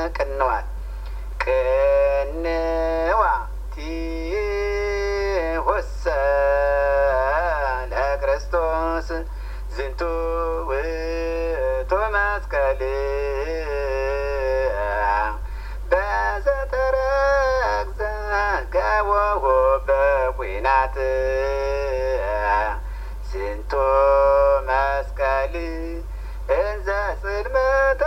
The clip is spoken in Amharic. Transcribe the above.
ቅንዋት ቅንዋቲ ወሰ ለክርስቶስ ዝንቱ ውእቱ መስቀል በዘተረግዘ ገቦሁ በኩናት ዝንቱ መስቀል እንዘ ጽልመተ